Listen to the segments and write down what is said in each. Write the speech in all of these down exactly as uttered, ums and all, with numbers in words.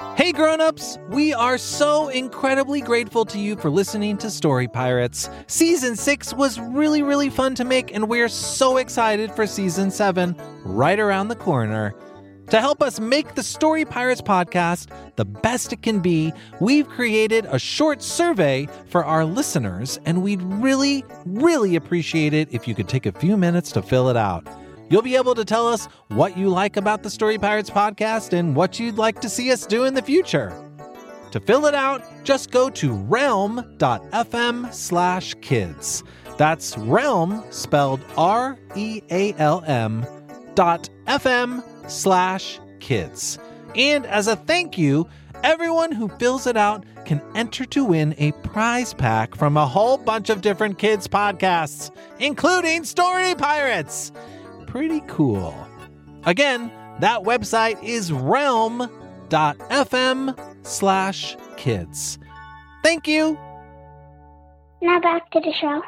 Hey grown-ups, we are so incredibly grateful to you for listening to Story Pirates. Season six was really, really fun to make, and we're so excited for Season seven right around the corner. To help us make the Story Pirates podcast the best it can be, we've created a short survey for our listeners, and we'd really, really appreciate it if you could take a few minutes to fill it out. You'll be able to tell us what you like about the Story Pirates podcast and what you'd like to see us do in the future. To fill it out, just go to realm.fm slash kids. That's realm, spelled R E A L M, dot FM slash kids. And as a thank you, everyone who fills it out can enter to win a prize pack from a whole bunch of different kids podcasts, including Story Pirates. Pretty cool. Again, that website is realm.fm slash kids. Thank you. Now back to the show.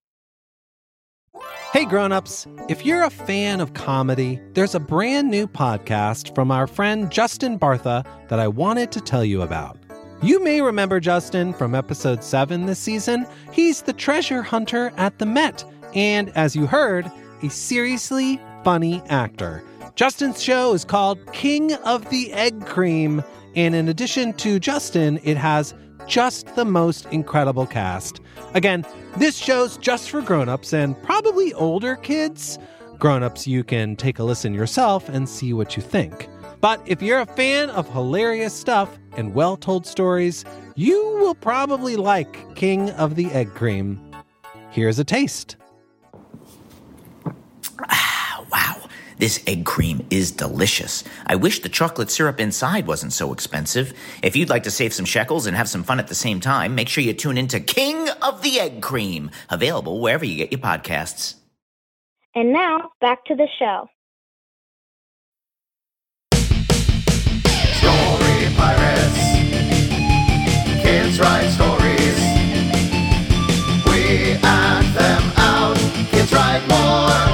Hey grown-ups, if you're a fan of comedy, there's a brand new podcast from our friend Justin Bartha that I wanted to tell you about. You may remember Justin from episode seven this season. He's the treasure hunter at the Met, and as you heard, a seriously funny actor. Justin's show is called King of the Egg Cream, and in addition to Justin, it has just the most incredible cast. Again, this show's just for grown-ups and probably older kids. Grown-ups, you can take a listen yourself and see what you think. But if you're a fan of hilarious stuff and well-told stories, you will probably like King of the Egg Cream. Here's a taste. Wow, this egg cream is delicious. I wish the chocolate syrup inside wasn't so expensive. If you'd like to save some shekels and have some fun at the same time, make sure you tune into King of the Egg Cream, available wherever you get your podcasts. And now, back to the show. Story Pirates. Kids write stories. We act them out. Kids write more.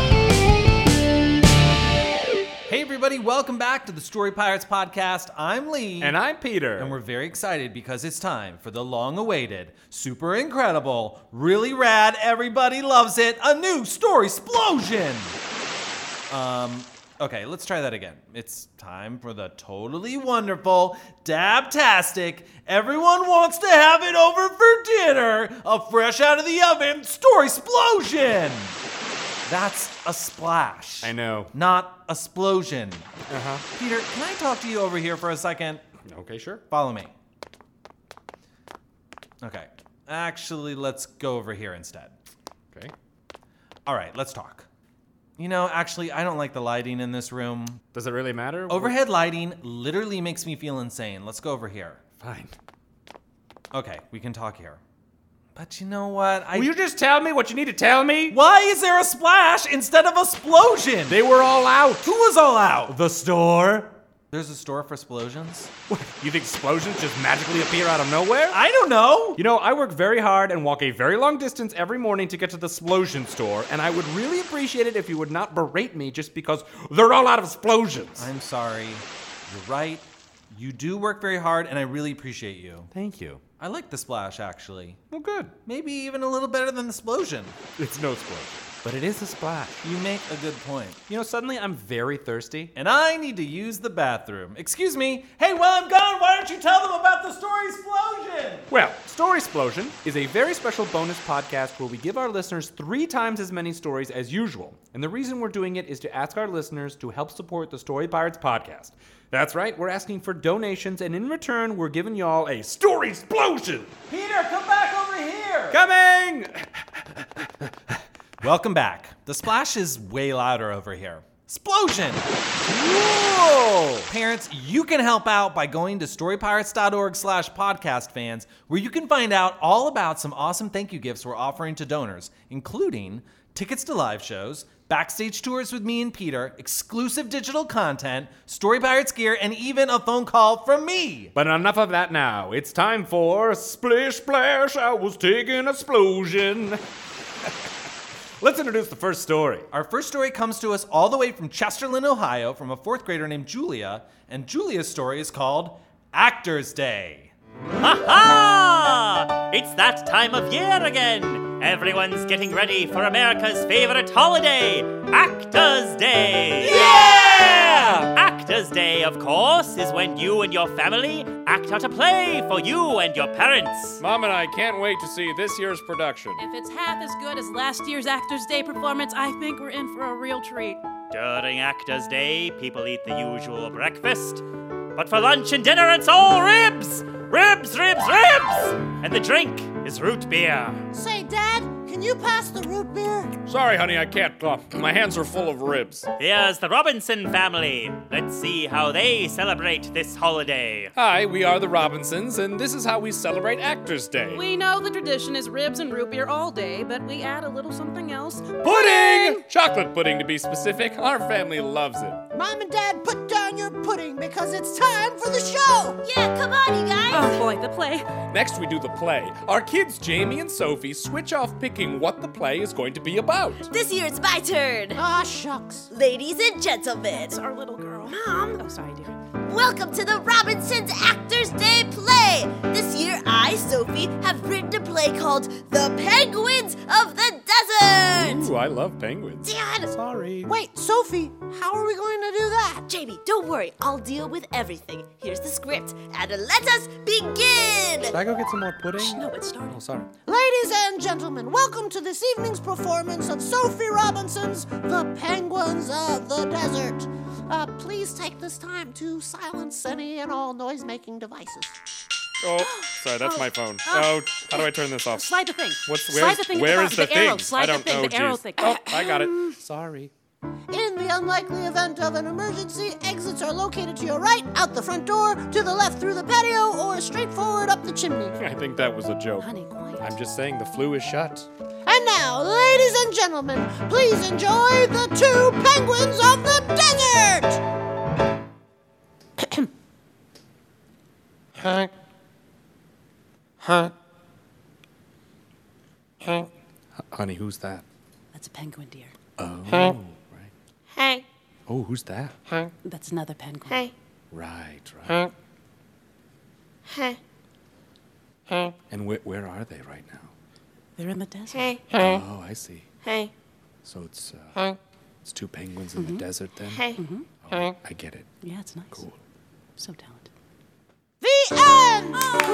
Hey everybody, welcome back to the Story Pirates podcast. I'm Lee. And I'm Peter. And we're very excited because it's time for the long-awaited, super incredible, really rad, everybody loves it, a new Story Splosion! Um, okay, let's try that again. It's time for the totally wonderful, dabtastic, everyone wants to have it over for dinner, a fresh out of the oven Story Splosion! That's a splash. I know. Not a splosion. Uh-huh. Peter, can I talk to you over here for a second? Okay, sure. Follow me. Okay. Actually, let's go over here instead. Okay. All right, let's talk. You know, actually, I don't like the lighting in this room. Does it really matter? Overhead lighting literally makes me feel insane. Let's go over here. Fine. Okay, we can talk here. But you know what? I... Will you just tell me what you need to tell me? Why is there a splash instead of a splosion? They were all out. Who was all out? The store. There's a store for splosions? What, you think explosions just magically appear out of nowhere? I don't know. You know, I work very hard and walk a very long distance every morning to get to the Splosion store, and I would really appreciate it if you would not berate me just because they're all out of explosions. I'm sorry. You're right. You do work very hard, and I really appreciate you. Thank you. I like the splash, actually. Well, good. Maybe even a little better than the splosion. It's no explosion, but it is a splash. You make a good point. You know, suddenly I'm very thirsty. And I need to use the bathroom. Excuse me. Hey, while I'm gone, why don't you tell them about the Story Splosion? Well, Story Splosion is a very special bonus podcast where we give our listeners three times as many stories as usual. And the reason we're doing it is to ask our listeners to help support the Story Pirates podcast. That's right, we're asking for donations, and in return, we're giving y'all a Story Splosion! Peter, come back over here! Coming! Welcome back. The splash is way louder over here. Splosion! Whoa! Parents, you can help out by going to storypirates.org slash podcast fans, where you can find out all about some awesome thank you gifts we're offering to donors, including tickets to live shows, backstage tours with me and Peter, exclusive digital content, Story Pirates gear, and even a phone call from me. But enough of that now. It's time for Splish Splash, I was taking a splosion. Let's introduce the first story. Our first story comes to us all the way from Chesterland, Ohio, from a fourth grader named Julia, and Julia's story is called Actors Day. Ha-ha! It's that time of year again. Everyone's getting ready for America's favorite holiday, Actors Day. Yeah! Actors Day, of course, is when you and your family act out a play for you and your parents. Mom and I can't wait to see this year's production. If it's half as good as last year's Actors Day performance, I think we're in for a real treat. During Actors Day, people eat the usual breakfast. But for lunch and dinner, it's all ribs! Ribs, ribs, ribs! And the drink is root beer. Say, Dad, can you pass the root beer? Sorry, honey, I can't. Uh, my hands are full of ribs. Here's the Robinson family. Let's see how they celebrate this holiday. Hi, we are the Robinsons, and this is how we celebrate Actors Day. We know the tradition is ribs and root beer all day, but we add a little something else. Pudding! Chocolate pudding, to be specific. Our family loves it. Mom and Dad, put down your pudding because it's time for the show. Yeah, come on, you guys. Oh boy, the play. Next, we do the play. Our kids, Jamie and Sophie, switch off picking what the play is going to be about. This year it's my turn. Ah, shucks. Ladies and gentlemen. It's our little girl. Mom. Oh, sorry, dear. Welcome to the Robinsons Actors Day play. This year I, Sophie, have written a play called The Penguins of the Desert. Ooh, I love penguins. Dad. Sorry. Wait, Sophie, how are we going to do that? Jamie, don't worry. I'll deal with everything. Here's the script. And let us begin. Should I go get some more pudding? Shh, no, it's starting. Oh, sorry. Ladies and gentlemen, welcome to this evening's performance of Sophie Robinson's The Penguins of the Desert. Uh, please take this time to silence any and all noise-making devices. Oh, sorry, that's Oh. my phone. Oh. Oh, how do I turn this off? Slide the thing. What's Slide where's, the thing. where at is the, the bottom. the arrow. thing? Slide I don't the thing. know. The arrow Jeez. thing. Oh, I got it. Sorry. In the unlikely event of an emergency, exits are located to your right, out the front door, to the left through the patio, or straight forward up the chimney. I think that was a joke. Honey, quiet. I'm just saying the flu is shut. And now, ladies and gentlemen, please enjoy the two penguins of the desert! Hank. Hank. Hank. Honey, who's that? That's a penguin, dear. Oh, Hank. right. Hey, Oh, who's that? Hank. That's another penguin. hey, Right, right. Hank. hey, Hank. And where, where are they right now? They're in the desert. hey, Hank. Oh, I see. hey, So it's uh, Hank. it's two penguins in the desert then? hey. Oh, Hank. I get it. Yeah, it's nice. Cool. So talented. The end!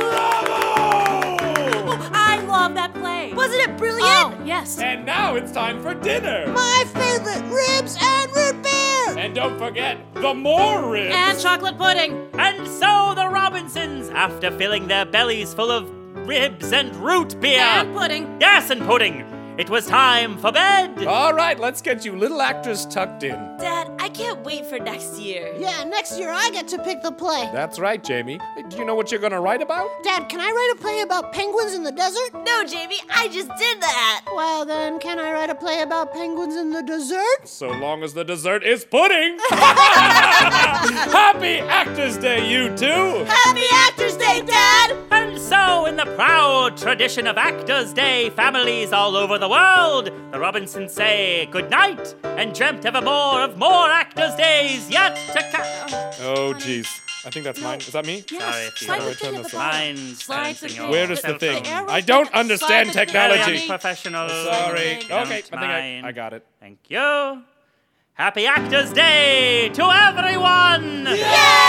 Oh, I love that play. Wasn't it brilliant? Oh, yes. And now it's time for dinner. My favorite, ribs and root beer! And don't forget the more ribs. And chocolate pudding. And so the Robinsons, after filling their bellies full of ribs and root beer. And pudding. Yes, and pudding. It was time for bed. All right, let's get you little actors tucked in. Dad, I can't wait for next year. Yeah, next year I get to pick the play. That's right, Jamie. Do you know what you're going to write about? Dad, can I write a play about penguins in the desert? No, Jamie, I just did that. Well, then, can I write a play about penguins in the dessert? So long as the dessert is pudding. Happy Actors Day, you two. Happy Actors Day, Dad. And so, in the proud tradition of Actors Day, families all over the world, the Robinsons say good night and dreamt evermore of more Actors Days yet to come. Oh, jeez. I think that's mine. Is that me? Yes. Sorry if you Slide don't the thing turn at the this bottom. Mine Slide the stands in thing. your Where is the cell thing? phone. The arrow I thing don't at the- understand slide the thing. Very technology. unprofessional. Sorry. Slide the thing. Okay, I think I, Mine. I got it. Thank you. Happy Actors Day to everyone! Yeah!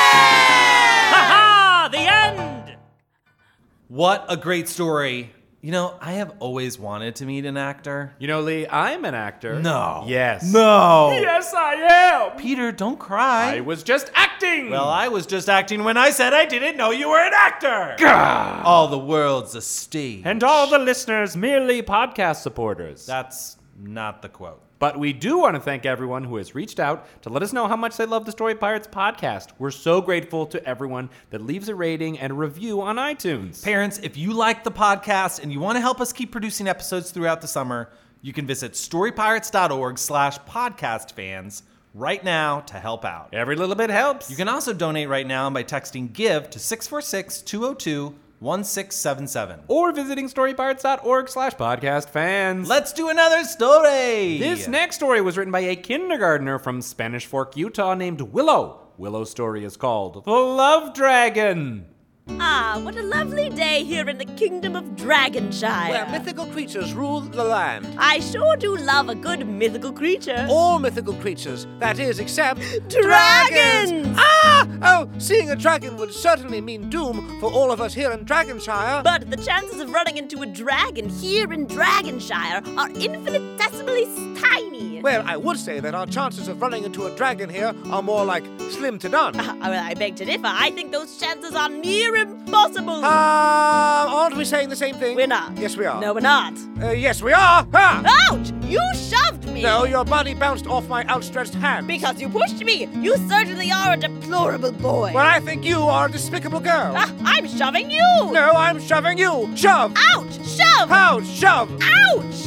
Ha ha! The end! What a great story. You know, I have always wanted to meet an actor. You know, Lee, I'm an actor. No. Yes. No. Yes, I am. Peter, don't cry. I was just acting. Well, I was just acting when I said I didn't know you were an actor. All the world's a stage. And all the listeners merely podcast supporters. That's not the quote. But we do want to thank everyone who has reached out to let us know how much they love the Story Pirates podcast. We're so grateful to everyone that leaves a rating and a review on iTunes. Parents, if you like the podcast and you want to help us keep producing episodes throughout the summer, you can visit storypirates.org slash podcast fans right now to help out. Every little bit helps. You can also donate right now by texting GIVE to six four six, two zero two, one six seven seven. Or visiting storypirates.org slash podcast fans. Let's do another story. This next story was written by a kindergartner from Spanish Fork, Utah named Willow. Willow's story is called The Love Dragon. Ah, what a lovely day here in the kingdom of Dragonshire. Where mythical creatures rule the land. I sure do love a good mythical creature. All mythical creatures, that is, except... Dragons! Ah! Oh, seeing a dragon would certainly mean doom for all of us here in Dragonshire. But the chances of running into a dragon here in Dragonshire are infinitesimally tiny. Well, I would say that our chances of running into a dragon here are more like slim to none. Uh, well, I beg to differ. I think those chances are near impossible. Uh, aren't we saying the same thing? We're not. Yes, we are. No, we're not. Uh, yes, we are. Ha! Ouch! You shoved me. No, your body bounced off my outstretched hand. Because you pushed me. You certainly are a deplorable boy. Well, I think you are a despicable girl. Uh, I'm shoving you. No, I'm shoving you. Shove. Ouch! Shove. How? Shove. Ouch!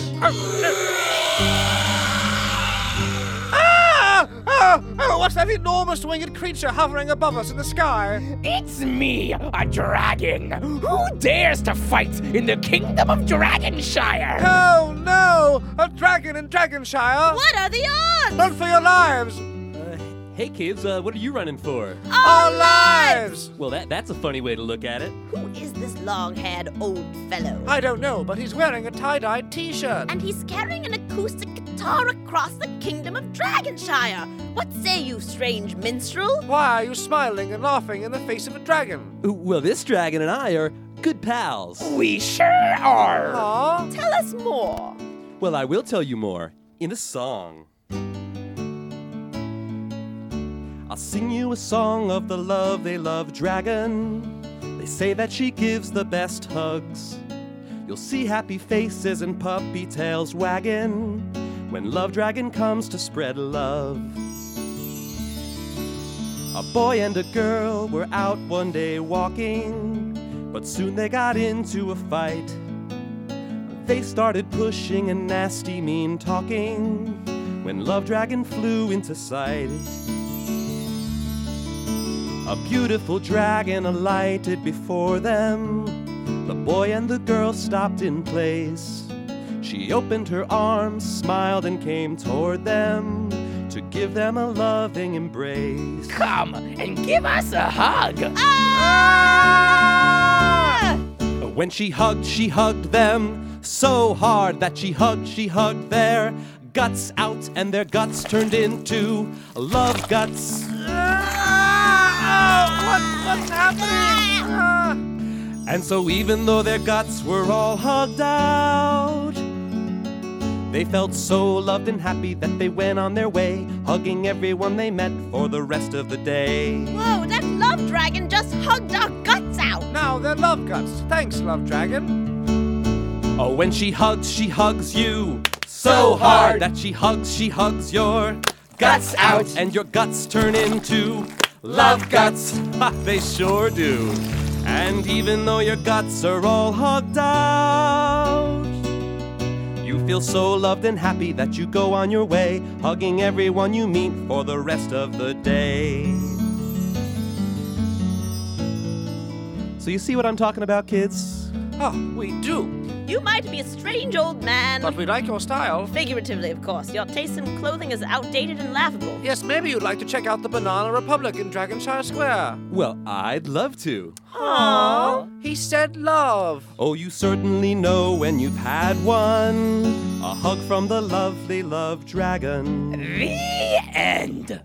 Ah! Oh, oh, what's that enormous winged creature hovering above us in the sky? It's me, a dragon. Who dares to fight in the kingdom of Dragonshire? Oh, no! A dragon in Dragonshire! What are the odds? Run for your lives! Uh, hey, kids, uh, what are you running for? Our lives! Well, that that's a funny way to look at it. Who is this long-haired old fellow? I don't know, but he's wearing a tie-dyed t-shirt. And he's carrying an acoustic guitar across the kingdom of Dragonshire. What say you, strange minstrel? Why are you smiling and laughing in the face of a dragon? Well, this dragon and I are good pals. We sure are. Aww. Tell us more. Well, I will tell you more in a song. I'll sing you a song of the love they love dragon. They say that she gives the best hugs. You'll see happy faces and puppy tails wagging when Love Dragon comes to spread love. A boy and a girl were out one day walking, but soon they got into a fight. They started pushing and nasty mean talking when Love Dragon flew into sight. A beautiful dragon alighted before them. The boy and the girl stopped in place. She opened her arms, smiled, and came toward them to give them a loving embrace. Come and give us a hug. Ah! When she hugged, she hugged them so hard that she hugged, she hugged their guts out, and their guts turned into love guts. Ah! What, what's happening? Ah! And so even though their guts were all hugged out, they felt so loved and happy that they went on their way, hugging everyone they met for the rest of the day. Whoa, that love dragon just hugged our guts out. Now they're love guts. Thanks, Love Dragon. Oh, when she hugs, she hugs you so hard that she hugs, she hugs your guts out, and your guts turn into love guts. Ha, they sure do. And even though your guts are all hugged out, you feel so loved and happy that you go on your way, hugging everyone you meet for the rest of the day. So you see what I'm talking about, kids? Oh, we do. You might be a strange old man. But we like your style. Figuratively, of course. Your taste in clothing is outdated and laughable. Yes, maybe you'd like to check out the Banana Republic in Dragonshire Square. Well, I'd love to. Aww. He said love. Oh, you certainly know when you've had one. A hug from the lovely Love Dragon. The end.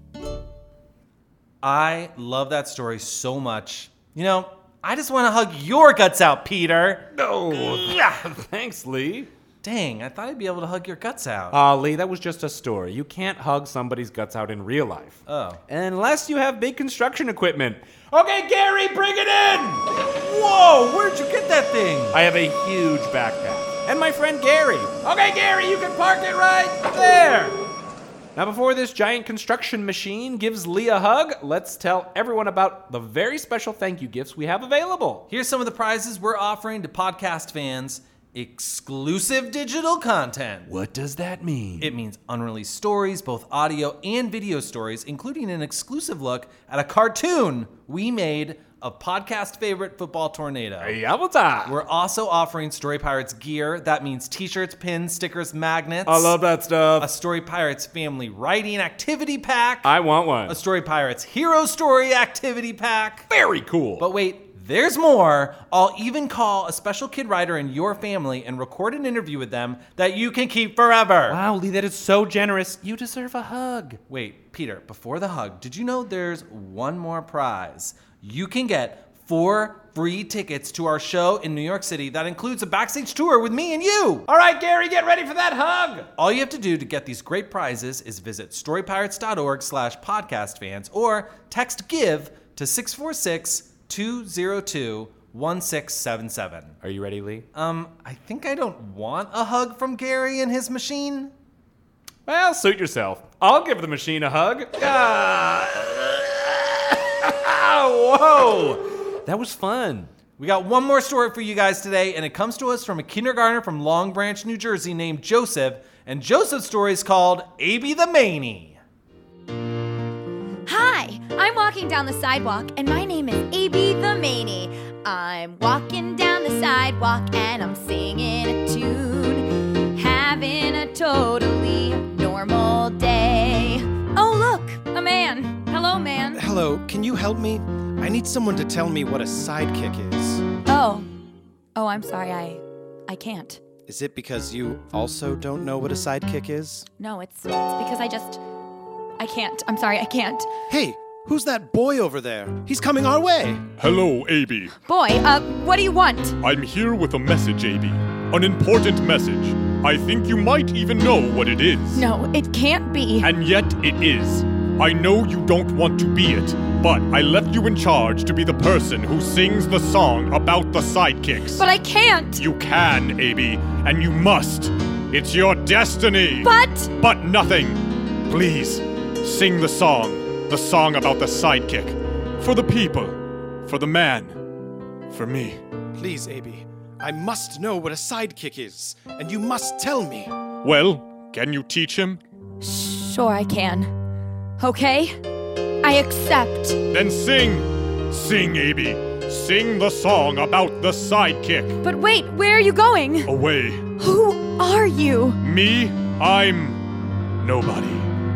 I love that story so much. You know, I just want to hug your guts out, Peter. No. Yeah, thanks, Lee. Dang, I thought I'd be able to hug your guts out. Aw, uh, Lee, that was just a story. You can't hug somebody's guts out in real life. Oh. Unless you have big construction equipment. Okay, Gary, bring it in! Whoa, where'd you get that thing? I have a huge backpack. And my friend Gary. Okay, Gary, you can park it right there. Now, before this giant construction machine gives Lee a hug, let's tell everyone about the very special thank you gifts we have available. Here's some of the prizes we're offering to podcast fans. Exclusive digital content. What does that mean? It means unreleased stories, both audio and video stories, including an exclusive look at a cartoon we made of podcast favorite Football Tornado. Yabba-da. We're also offering Story Pirates gear. That means t-shirts, pins, stickers, magnets. I love that stuff. A Story Pirates family writing activity pack. I want one. A Story Pirates hero story activity pack. Very cool. But wait. There's more. I'll even call a special kid writer in your family and record an interview with them that you can keep forever. Wow, Lee, that is so generous. You deserve a hug. Wait, Peter, before the hug, did you know there's one more prize? You can get four free tickets to our show in New York City that includes a backstage tour with me and you. All right, Gary, get ready for that hug. All you have to do to get these great prizes is visit storypirates.org slash podcast fans or text GIVE to six four six, two zero two, one six seven seven. Are you ready, Lee? Um, I think I don't want a hug from Gary and his machine. Well, suit yourself. I'll give the machine a hug. Ah. Whoa! That was fun. We got one more story for you guys today, and it comes to us from a kindergartner from Long Branch, New Jersey named Joseph, and Joseph's story is called A B the Manie. Hi, I'm walking down the sidewalk, and my name is A B the Manie. I'm walking down the sidewalk, and I'm singing a tune, having a totally normal day. Oh, look, a man. Hello, man. Hello, can you help me? I need someone to tell me what a sidekick is. Oh. Oh, I'm sorry, I... I can't. Is it because you also don't know what a sidekick is? No, it's, it's because I just... I can't. I'm sorry, I can't. Hey, who's that boy over there? He's coming our way. Hello, A B. Boy, uh, what do you want? I'm here with a message, A B. An important message. I think you might even know what it is. No, it can't be. And yet it is. I know you don't want to be it, but I left you in charge to be the person who sings the song about the sidekicks. But I can't. You can, A B, and you must. It's your destiny. But... But nothing. Please. Sing the song, the song about the sidekick. For the people, for the man, for me. Please, A B, I must know what a sidekick is, and you must tell me. Well, can you teach him? Sure I can. Okay? I accept. Then sing! Sing, A B. Sing the song about the sidekick. But wait, where are you going? Away. Who are you? Me? I'm... nobody.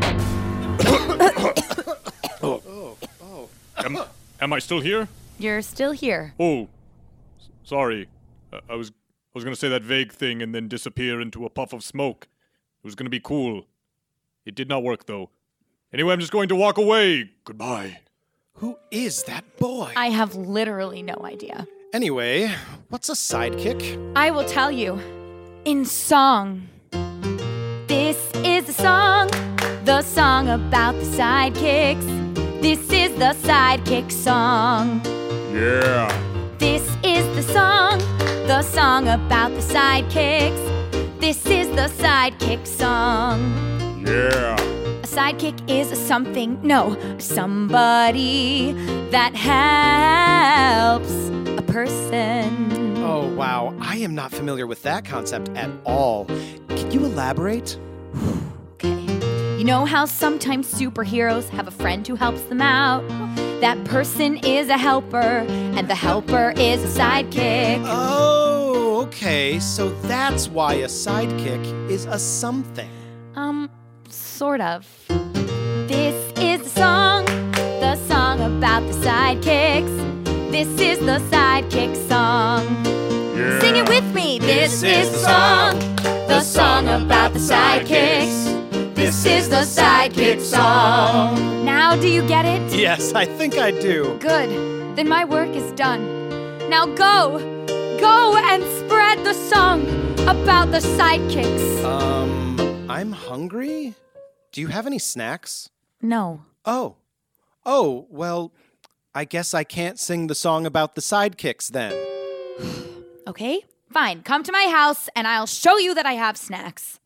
oh. Oh. Oh. Am, am I still here? You're still here. Oh, s- sorry. Uh, I was I was gonna say that vague thing and then disappear into a puff of smoke. It was gonna be cool. It did not work though. Anyway, I'm just going to walk away. Goodbye. Who is that boy? I have literally no idea. Anyway, what's a sidekick? I will tell you. In song. This is the song. The song about the sidekicks. This is the sidekick song. Yeah. This is the song. The song about the sidekicks. This is the sidekick song. Yeah. A sidekick is a something, no, somebody that helps a person. Oh, wow. I am not familiar with that concept at all. Can you elaborate? Okay. You know how sometimes superheroes have a friend who helps them out? That person is a helper, and the helper is a sidekick. Oh, okay. So that's why a sidekick is a something. Um, sort of. This is the song, the song about the sidekicks. This is the sidekick song. Yeah. Sing it with me. This, this is the song, the song about the sidekicks. This is the sidekick song. Now do you get it? Yes, I think I do. Good. Then my work is done. Now go. Go and spread the song about the sidekicks. Um, I'm hungry? Do you have any snacks? No. Oh. Oh, well, I guess I can't sing the song about the sidekicks then. Okay, fine. Come to my house and I'll show you that I have snacks.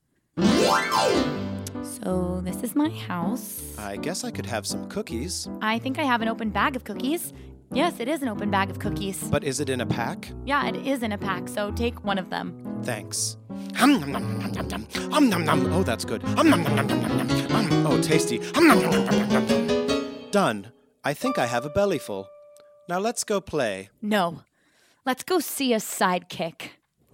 So this is my house. I guess I could have some cookies. I think I have an open bag of cookies. Yes, it is an open bag of cookies. But is it in a pack? Yeah, it is in a pack, so take one of them. Thanks. Hum, nom, nom, nom, nom, nom. Hum, nom, nom. Oh, that's good. Hum, nom, nom, nom, nom, nom, nom. Hum, oh, tasty. Hum, nom, nom, nom, nom, nom, nom. Done. I think I have a belly full. Now let's go play. No. Let's go see a sidekick.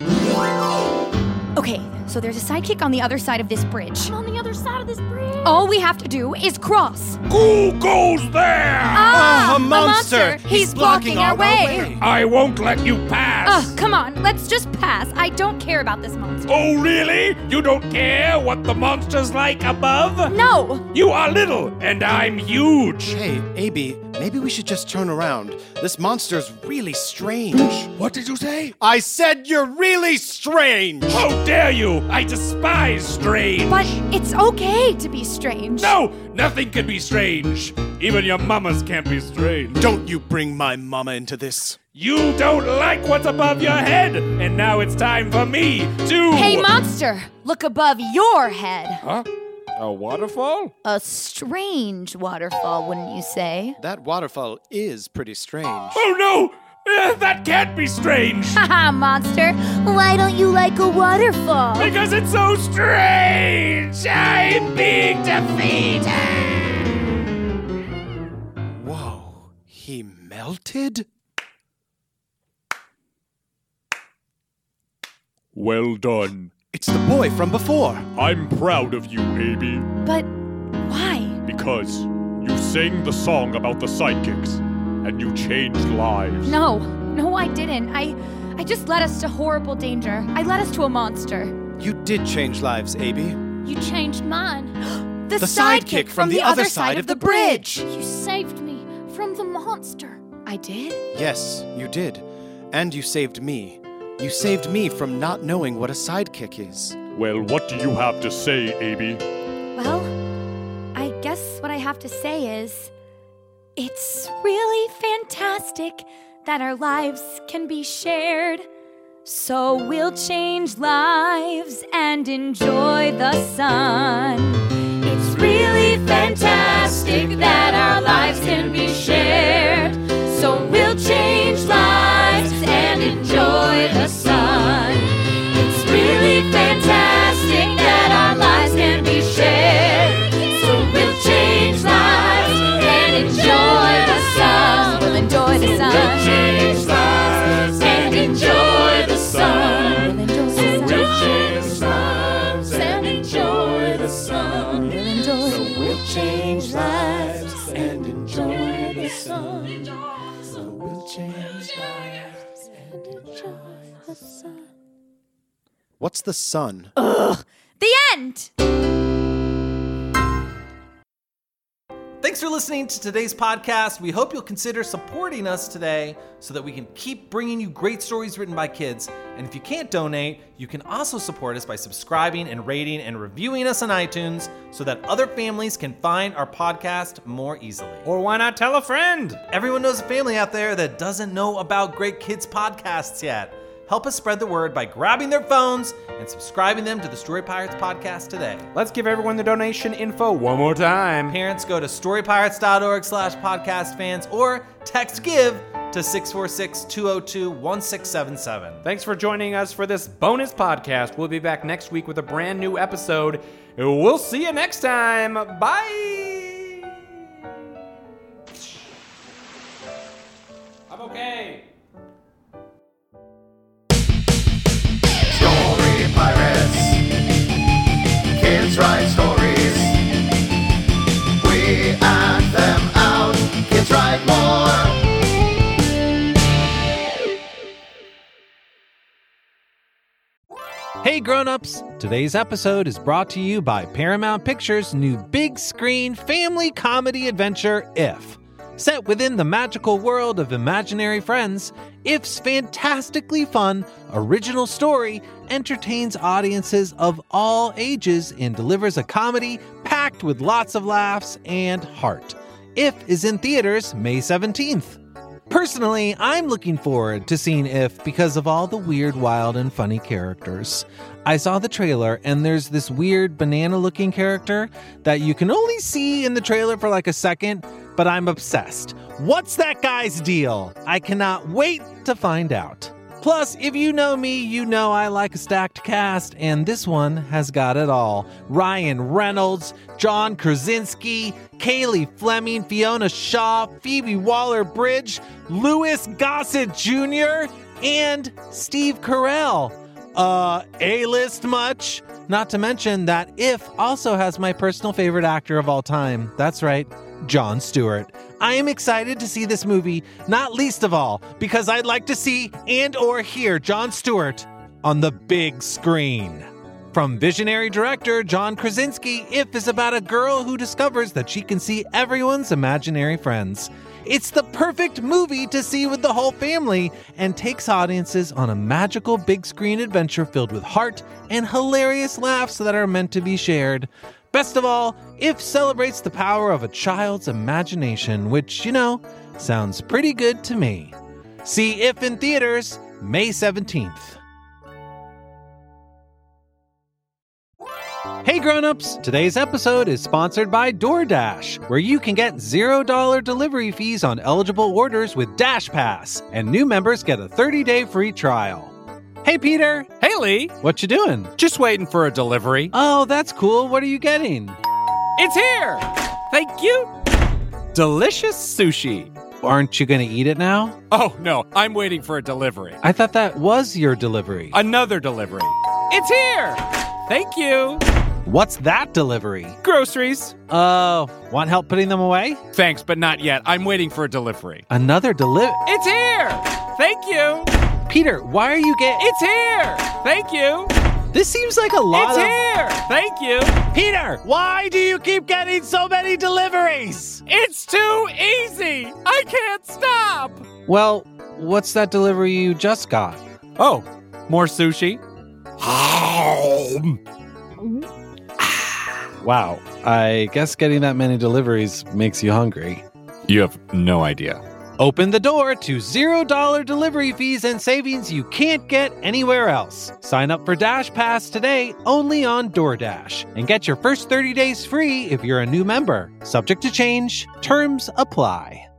Okay, so there's a sidekick on the other side of this bridge. I'm on the other side of this bridge. All we have to do is cross. Who goes there? Ah, a monster. He's, He's blocking, blocking our, our way. way. I won't let you pass. Ugh, come on, let's just pass. I don't care about this monster. Oh, really? You don't care what the monster's like above? No. You are little, and I'm huge. Hey, A B, maybe we should just turn around. This monster's really strange. What did you say? I said you're really strange. How dare you? I despise strange. But it's okay to be strange. No, nothing can be strange. Even your mamas can't be strange. Don't you bring my mama into this. You don't like what's above your head, and now it's time for me to... Hey, monster, look above your head. Huh? A waterfall? A strange waterfall, wouldn't you say? That waterfall is pretty strange. Oh, no! Uh, that can't be strange! Haha, monster. Why don't you like a waterfall? Because it's so strange! I'm being defeated! Whoa, he melted? Well done. It's the boy from before. I'm proud of you, A B. But why? Because you sang the song about the sidekicks, and you changed lives. No, no I didn't. I I just led us to horrible danger. I led us to a monster. You did change lives, A B. You changed mine. The, the sidekick from, from the, the other side, side of the bridge. You saved me from the monster. I did? Yes, you did. And you saved me. You saved me from not knowing what a sidekick is. Well, what do you have to say, A B? Well, I guess what I have to say is, it's really fantastic that our lives can be shared. So we'll change lives and enjoy the sun. It's really fantastic that our lives can be shared. So we'll change lives and enjoy the sun. It's really fantastic that our lives can be shared. So we'll change lives and enjoy the sun. We'll enjoy the sun. We'll change lives and enjoy the sun. We'll change lives and enjoy the sun. We'll change lives and enjoy the sun. So we'll change lives and enjoy the sun. What's the sun? Ugh! The end! Thanks for listening to today's podcast. We hope you'll consider supporting us today so that we can keep bringing you great stories written by kids. And if you can't donate, you can also support us by subscribing and rating and reviewing us on iTunes so that other families can find our podcast more easily. Or why not tell a friend? Everyone knows a family out there that doesn't know about Great Kids podcasts yet. Help us spread the word by grabbing their phones and subscribing them to the Story Pirates podcast today. Let's give everyone the donation info one more time. Parents, go to storypirates.org slash podcast fans or text GIVE to six four six, two oh two, one six seven seven. Thanks for joining us for this bonus podcast. We'll be back next week with a brand new episode. We'll see you next time. Bye. I'm okay. Story Pirates. Kids write stories. We act them out. Kids write more. Hey grown-ups! Today's episode is brought to you by Paramount Pictures' new big screen family comedy adventure, If. Set within the magical world of imaginary friends, If's fantastically fun, original story entertains audiences of all ages and delivers a comedy packed with lots of laughs and heart. If is in theaters May seventeenth. Personally, I'm looking forward to seeing If because of all the weird, wild, and funny characters. I saw the trailer, and there's this weird banana-looking character that you can only see in the trailer for like a second, but I'm obsessed. What's that guy's deal? I cannot wait to find out. Plus, if you know me, you know I like a stacked cast, and this one has got it all. Ryan Reynolds, John Krasinski, Kaylee Fleming, Fiona Shaw, Phoebe Waller-Bridge, Louis Gossett Junior, and Steve Carell. Uh, A-list much? Not to mention that If also has my personal favorite actor of all time. That's right, Jon Stewart. I am excited to see this movie, not least of all because I'd like to see and or hear Jon Stewart on the big screen. From visionary director John Krasinski, If is about a girl who discovers that she can see everyone's imaginary friends. It's the perfect movie to see with the whole family and takes audiences on a magical big screen adventure filled with heart and hilarious laughs that are meant to be shared. Best of all, If celebrates the power of a child's imagination, which, you know, sounds pretty good to me. See If in theaters May seventeenth. Hey grown-ups, today's episode is sponsored by DoorDash, where you can get zero dollars delivery fees on eligible orders with Dash Pass, and new members get a thirty-day free trial. Hey Peter! Hey Lee! What you doing? Just waiting for a delivery. Oh, that's cool. What are you getting? It's here! Thank you! Delicious sushi. Aren't you going to eat it now? Oh, no, I'm waiting for a delivery. I thought that was your delivery. Another delivery. It's here! Thank you! What's that delivery? Groceries. Oh, uh, want help putting them away? Thanks, but not yet. I'm waiting for a delivery. Another delivery? It's here! Thank you! Peter, why are you getting... It's here! Thank you! This seems like a lot it's of... It's here! Thank you! Peter, why do you keep getting so many deliveries? It's too easy! I can't stop! Well, what's that delivery you just got? Oh, more sushi? Wow, I guess getting that many deliveries makes you hungry. You have no idea. Open the door to zero dollars delivery fees and savings you can't get anywhere else. Sign up for Dash Pass today only on DoorDash and get your first thirty days free if you're a new member. Subject to change, terms apply.